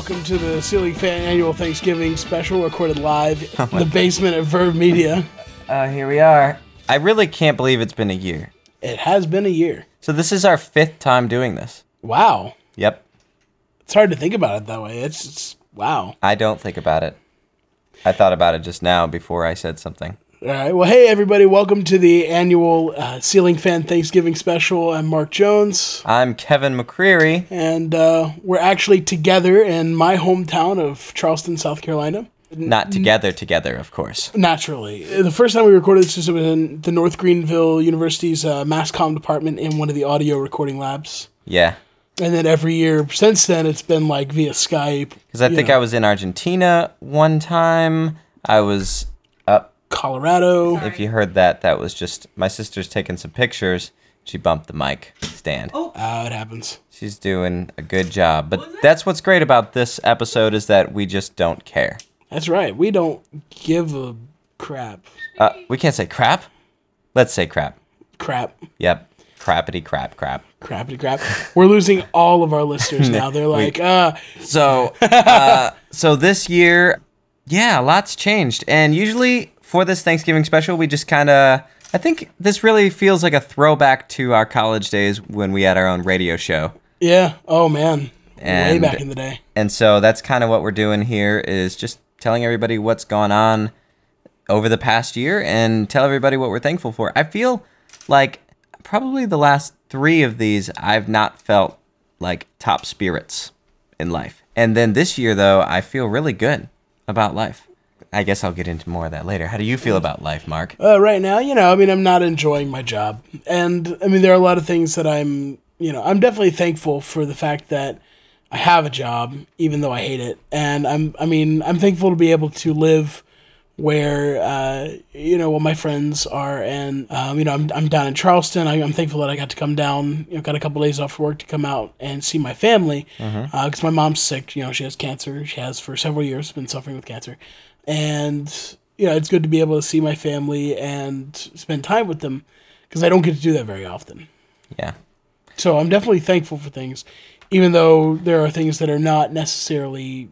welcome to the Ceiling Fan Annual Thanksgiving Special, recorded live in the basement of Verve Media. Here we are. I really can't believe it's been a year. It has been a year. So this is our 5th time doing this. Wow. Yep. It's hard to think about it that way. It's wow. I don't think about it. I thought about it just now before I said something. All right. Well, hey, everybody. Welcome to the annual Ceiling Fan Thanksgiving Special. I'm Mark Jones. I'm Kevin McCreary. And we're actually together in my hometown of Charleston, South Carolina. Not together, of course. Naturally. The first time we recorded this was in the North Greenville University's Mass Comm department in one of the audio recording labs. Yeah. And then every year since then, it's been like via Skype. Because I think I was in Argentina one time. I was up. Colorado. If you heard that, that was just my sister's taking some pictures. She bumped the mic stand. Oh, it happens. She's doing a good job. But that's what's great about this episode is that we just don't care. That's right. We don't give a crap. We can't say crap. Let's say crap. Crap. Yep. Crappity crap. Crappity crap. We're losing all of our listeners now. They're like, So this year, yeah, a lot's changed. And usually for this Thanksgiving special, we just kind of, I think this really feels like a throwback to our college days when we had our own radio show. Yeah. Oh, man. Way back in the day. And so that's kind of what we're doing here is just telling everybody what's gone on over the past year and tell everybody what we're thankful for. I feel like probably the last 3 of these, I've not felt like top spirits in life. And then this year, though, I feel really good about life. I guess I'll get into more of that later. How do you feel about life, Mark? Right now, I'm not enjoying my job. And, there are a lot of things that I'm definitely thankful for the fact that I have a job, even though I hate it. And I'm thankful to be able to live where, where my friends are. And, I'm down in Charleston. I'm thankful that I got to come down, got a couple days off work to come out and see my family. Because my mom's sick. She has cancer. She has for several years been suffering with cancer. And, it's good to be able to see my family and spend time with them because I don't get to do that very often. Yeah. So I'm definitely thankful for things, even though there are things that are not necessarily,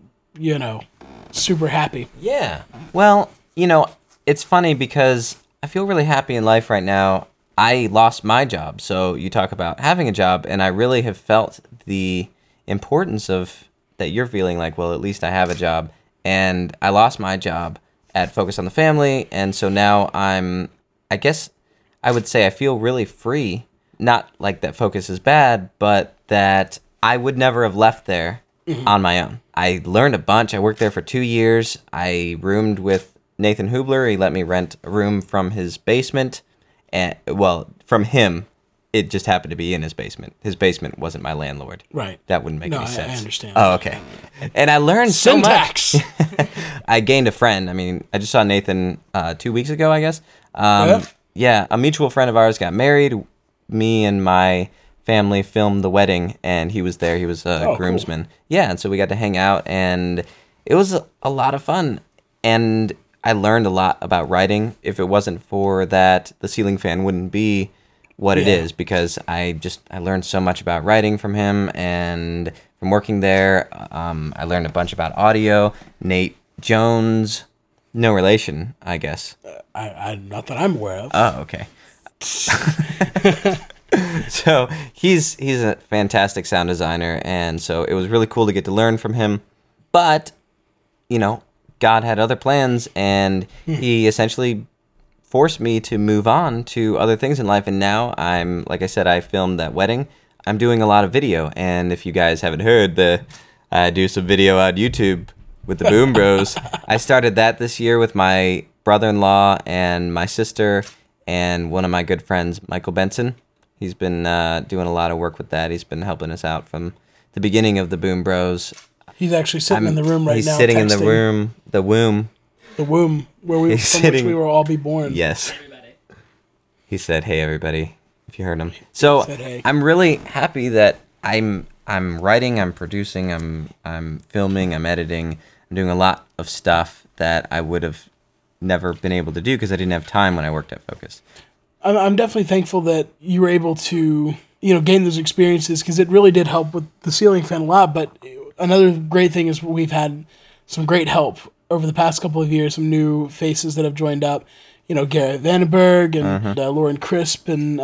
super happy. Yeah. Well, it's funny because I feel really happy in life right now. I lost my job. So you talk about having a job, and I really have felt the importance of that you're feeling like, well, at least I have a job. And I lost my job at Focus on the Family, and so now I guess I would say I feel really free. Not like that Focus is bad, but that I would never have left there on my own. I learned a bunch. I worked there for 2 years. I roomed with Nathan Hubler. He let me rent a room from his basement. And, from him. It just happened to be in his basement. His basement wasn't my landlord. Right. That wouldn't make any sense. I understand. Oh, okay. And I learned Syntax. So much. I gained a friend. I just saw Nathan 2 weeks ago, I guess. Yeah, a mutual friend of ours got married. Me and my family filmed the wedding, and he was there. He was a groomsman. Cool. Yeah, and so we got to hang out, and it was a lot of fun. And I learned a lot about writing. If it wasn't for that, the Ceiling Fan wouldn't be what it is, because I learned so much about writing from him, and from working there, I learned a bunch about audio. Nate Jones, no relation, I guess. I not that I'm aware of. Oh, okay. So he's a fantastic sound designer, and so it was really cool to get to learn from him. But God had other plans, and he essentially forced me to move on to other things in life. And now like I said, I filmed that wedding. I'm doing a lot of video. And if you guys haven't heard, I do some video on YouTube with the Boom Bros. I started that this year with my brother-in-law and my sister and one of my good friends, Michael Benson. He's been doing a lot of work with that. He's been helping us out from the beginning of the Boom Bros. He's actually sitting in the room right now. He's sitting in the room, the womb. The womb, which we will all be born. Yes. He said, "Hey, everybody," if you heard him. So hey. I'm really happy that I'm writing, I'm producing, I'm filming, I'm editing, I'm doing a lot of stuff that I would have never been able to do because I didn't have time when I worked at Focus. I'm definitely thankful that you were able to gain those experiences, because it really did help with the Ceiling Fan a lot. But another great thing is we've had some great help over the past couple of years, some new faces that have joined up. Garrett Vandenberg and Lauren Crisp and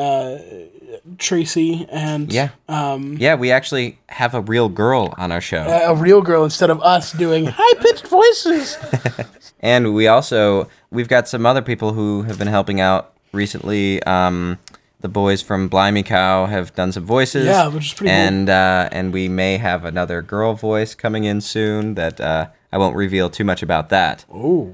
Tracy and we actually have a real girl on our show. A real girl instead of us doing high-pitched voices. And we've got some other people who have been helping out recently. The boys from Blimey Cow have done some voices. Yeah, which is pretty cool. And we may have another girl voice coming in soon that I won't reveal too much about that. Oh,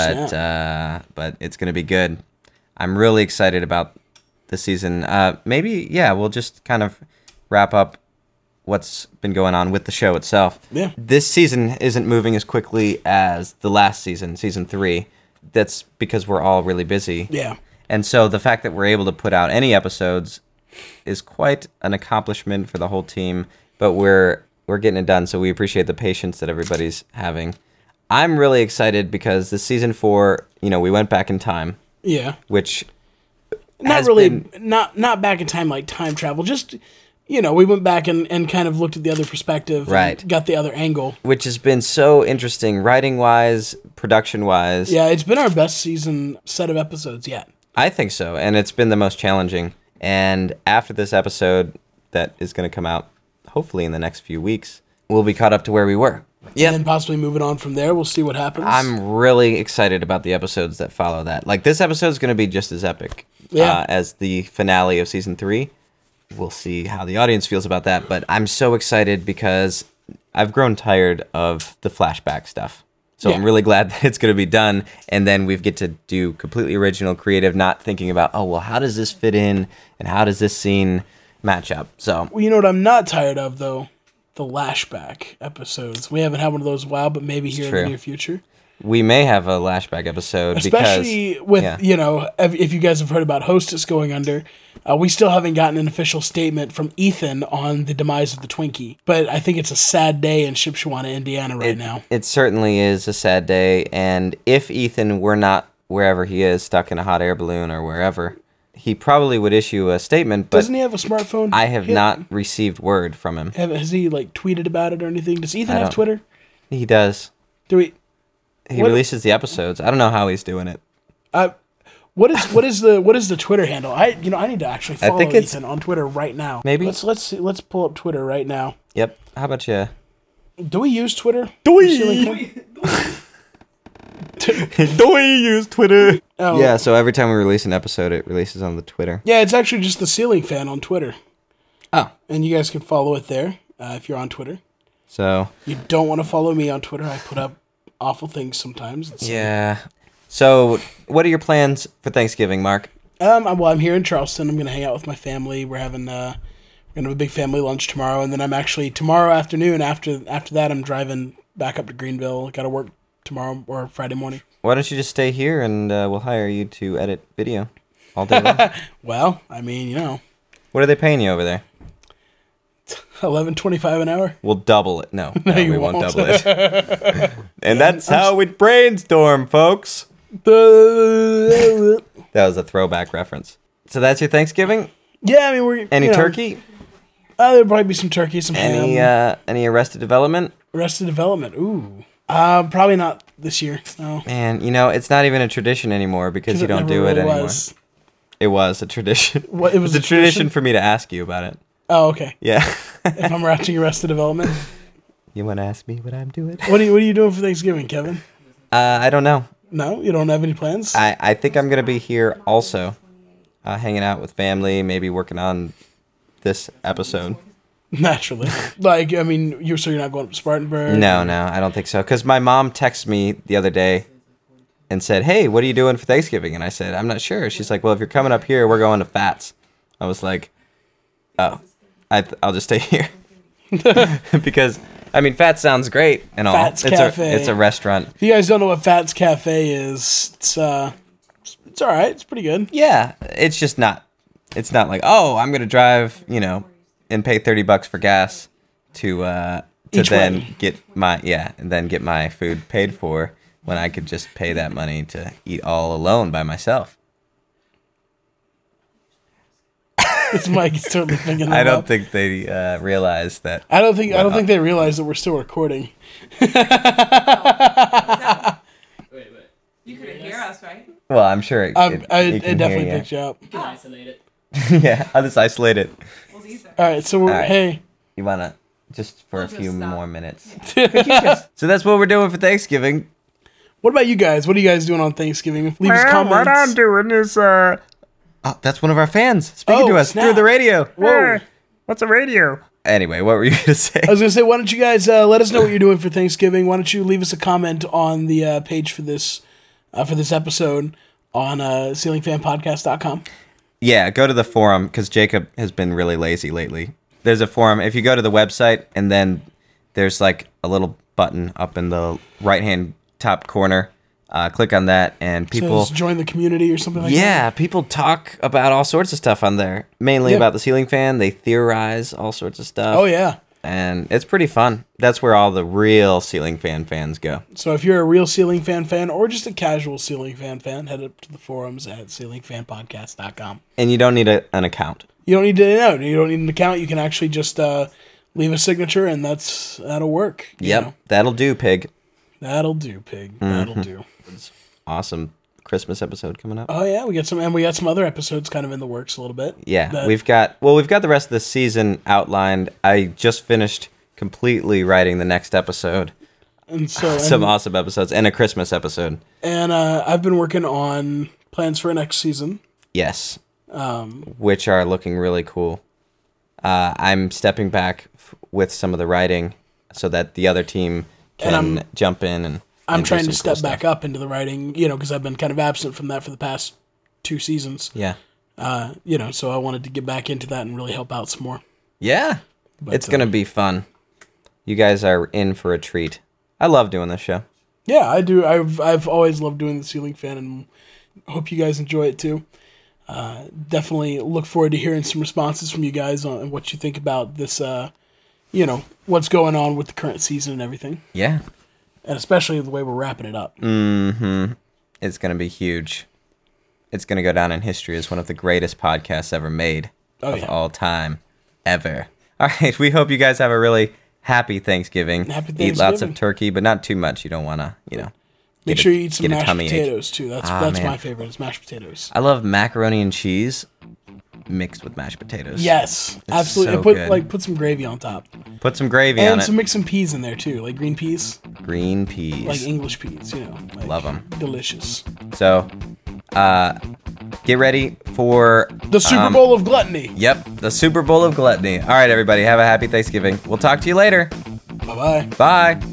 but it's going to be good. I'm really excited about the season. We'll just kind of wrap up what's been going on with the show itself. Yeah. This season isn't moving as quickly as the last season, season 3. That's because we're all really busy. Yeah. And so the fact that we're able to put out any episodes is quite an accomplishment for the whole team, but we're getting it done, so we appreciate the patience that everybody's having. I'm really excited because this season 4, we went back in time. Yeah. Which not really not back in time like time travel, just we went back and kind of looked at the other perspective, right? And got the other angle, which has been so interesting, writing wise, production wise. Yeah, it's been our best season set of episodes yet. I think so, and it's been the most challenging. And after this episode that is going to come out, hopefully in the next few weeks, we'll be caught up to where we were. Yeah, and then possibly moving on from there. We'll see what happens. I'm really excited about the episodes that follow that. Like, this episode is going to be just as epic as the finale of season 3. We'll see how the audience feels about that, but I'm so excited because I've grown tired of the flashback stuff. So I'm really glad that it's going to be done, and then we get to do completely original, creative, not thinking about, how does this fit in, and how does this scene match up? So, well, you know what I'm not tired of, though? The lashback episodes. We haven't had one of those in a while, but maybe here in the near future. We may have a lashback episode, especially with if you guys have heard about Hostess going under. We still haven't gotten an official statement from Ethan on the demise of the Twinkie, but I think it's a sad day in Shipshewana, Indiana now. It certainly is a sad day, and if Ethan were not wherever he is, stuck in a hot air balloon or wherever, he probably would issue a statement. But doesn't he have a smartphone? I have not received word from him. Has he tweeted about it or anything? Does Ethan have Twitter? He does. He releases the episodes. I don't know how he's doing it. What is the Twitter handle? I need to actually follow Ethan on Twitter right now. Maybe let's pull up Twitter right now. Yep. How about you? Do we use Twitter? Do we use Twitter? Oh. Yeah. So every time we release an episode, it releases on the Twitter. Yeah, it's actually just the Ceiling Fan on Twitter. Oh. And you guys can follow it there if you're on Twitter. So you don't want to follow me on Twitter. I put up awful things sometimes. Yeah. So, what are your plans for Thanksgiving, Mark? I'm here in Charleston. I'm gonna hang out with my family. We're gonna have a big family lunch tomorrow, and then I'm actually tomorrow afternoon. After that, I'm driving back up to Greenville. Got to work tomorrow or Friday morning. Why don't you just stay here and we'll hire you to edit video all day long? Well, I mean, What are they paying you over there? $11.25 an hour. We'll double it. No, we won't double it. And that's how we brainstorm, folks. That was a throwback reference. So that's your Thanksgiving? Yeah, I mean we're any turkey? There'll probably be some turkey, some ham. Any Arrested Development? Arrested Development. Ooh. Probably not this year. No. Man, it's not even a tradition anymore because you don't do it anymore. It was a tradition. What, it was a tradition for me to ask you about it. Oh, okay. Yeah. If I'm watching Arrested Development. You want to ask me what I'm doing? What are you doing for Thanksgiving, Kevin? I don't know. No? You don't have any plans? I think I'm going to be here also, hanging out with family, maybe working on this episode. Naturally. You're not going up to Spartanburg? No, I don't think so. Because my mom texted me the other day and said, hey, what are you doing for Thanksgiving? And I said, I'm not sure. She's like, well, if you're coming up here, we're going to Fats. I was like, oh, I'll just stay here. Because, Fats sounds great and all. Fats Cafe. It's a restaurant. If you guys don't know what Fats Cafe is, it's all right. It's pretty good. Yeah, it's just not. It's not like, oh, I'm gonna drive, and pay $30 for gas to then get my food paid for when I could just pay that money to eat all alone by myself. This mic is totally picking them I don't up. think they realize that. I don't think they realize that we're still recording. Wait. You couldn't hear us, right? Well, I'm sure it Definitely picked you up. You can isolate it. Yeah, I'll just isolate it. We'll use it. All right, so we're All right. hey. You wanna just for We'll a just few stop. more minutes? So that's what we're doing for Thanksgiving. What about you guys? What are you guys doing on Thanksgiving? Leave us comments. doing is Oh, that's one of our fans speaking Oh, to us snap. through the radio. Whoa. What's a radio? Anyway, what were you gonna say? I was gonna say, why don't you guys let us know what you're doing for Thanksgiving? Why don't you leave us a comment on the page for this episode on ceilingfanpodcast.com. Yeah, go to the forum because Jacob has been really lazy lately. There's a forum. If you go to the website and then there's like a little button up in the right-hand top corner, click on that and people... Says join the community or something like that. Yeah, people talk about all sorts of stuff on there. Mainly Yeah. about the ceiling fan. They theorize all sorts of stuff. Oh yeah. And it's pretty fun. That's where all the real ceiling fan fans go. So if you're a real ceiling fan or just a casual ceiling fan, head up to the forums at ceilingfanpodcast.com. And you don't need an account. You don't need to know. You don't need an account. You can actually just leave a signature, and that'll work. you Yep, know. that'll do, pig. That'll do, pig. That'll do. Awesome Christmas episode coming up. Oh yeah, we got some other episodes kind of in the works a little bit. Yeah, that- we've got the rest of the season outlined. I just finished completely writing the next episode. and so Some awesome episodes and a Christmas episode. and I've been working on plans for next season. Yes. Which are looking really cool. I'm stepping back with some of the writing so that the other team can jump in and I'm do trying to some cool step back up into the writing, because I've been kind of absent from that for the past 2 seasons. Yeah. So I wanted to get back into that and really help out some more. Yeah. But, It's going to be fun. You guys are in for a treat. I love doing this show. Yeah, I do. I've always loved doing the ceiling fan, and hope you guys enjoy it too. Definitely look forward to hearing some responses from you guys on what you think about this. What's going on with the current season and everything, Yeah. and especially the way we're wrapping it up. Mm-hmm. It's going to be huge. It's going to go down in history as one of the greatest podcasts ever made of all time, ever. All right, we hope you guys have a really happy Thanksgiving. Happy Eat lots Thanksgiving. of turkey, but not too much. You don't want to, Make sure you eat some get a mashed tummy ache. potatoes too. That's man. my favorite. Is mashed potatoes. I love macaroni and cheese mixed with mashed potatoes. Yes, absolutely. so And good. put some gravy on top, Put some gravy on and it. mix some peas in there too, like green peas, Green peas. like English peas. Like Love 'em. Delicious. So, get ready for The Super Bowl of gluttony. Yep, the Super Bowl of gluttony. All right, everybody, have a happy Thanksgiving. We'll talk to you later. Bye bye. Bye.